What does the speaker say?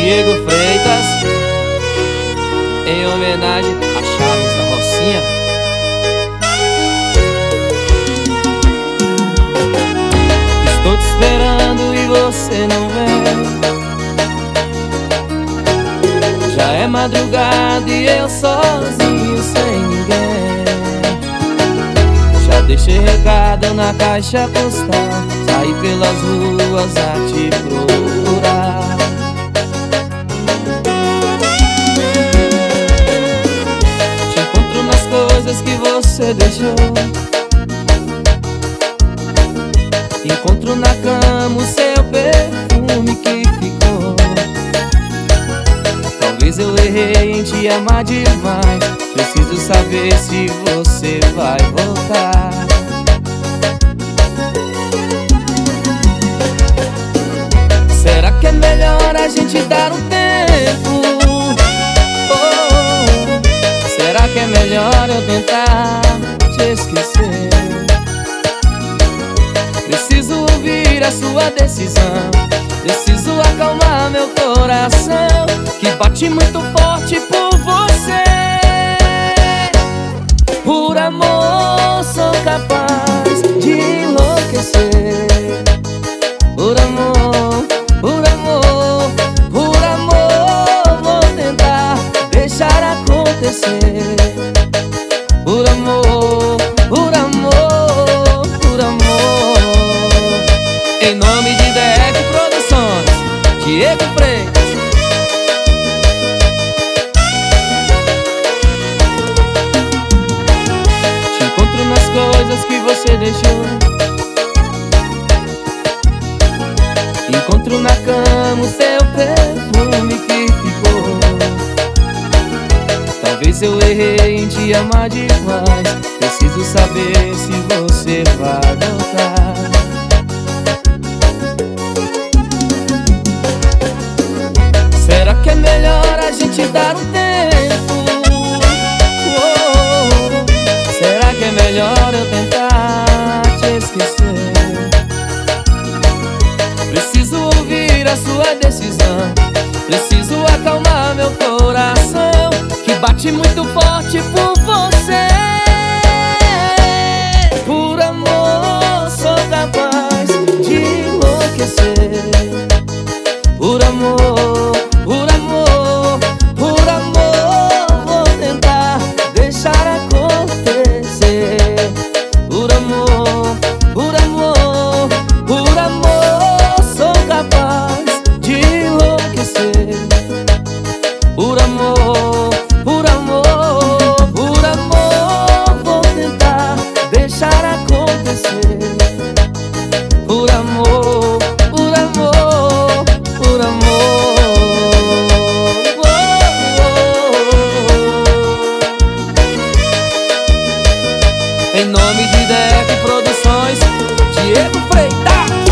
Diego Freitas, em homenagem a Charles da Rocinha. Estou te esperando e você não vem. Já é madrugada e eu sozinho sem ninguém. Já deixei recado na caixa postal, saí pelas ruas a te procurar. Te encontro nas coisas que você deixou. Encontro na cama o seu perfume que ficou. Talvez eu errei em te amar demais. Preciso saber se você vai voltar. Será que é melhor a gente dar um tempo? Oh, será que é melhor eu tentar te esquecer? Preciso ouvir a sua decisão. Preciso acalmar meu coração, que bate muito forte por você. Por amor sou capaz de enlouquecer. Por amor, por amor, por amor vou tentar deixar acontecer. Por amor, por amor, por amor. Em nome de DF Produções, Diego Freitas. Te encontro nas coisas que você deixou. Encontro na cama o seu perfume que ficou. Talvez eu errei em te amar demais. Preciso saber se você vai voltar. Será que é melhor a gente dar um tempo? Oh, será que é melhor eu tentar te esquecer? Preciso ouvir a sua decisão. Preciso acalmar meu coração, que bate muito forte por você. Por amor sou capaz de enlouquecer. Por amor, por amor, por amor vou tentar deixar acontecer. Por amor, por amor, por amor sou capaz de enlouquecer. Por amor, por amor, por amor vou tentar deixar acontecer. Por amor, por amor, por amor. Oh, oh. Em nome de DF Produções, Diego Freitas.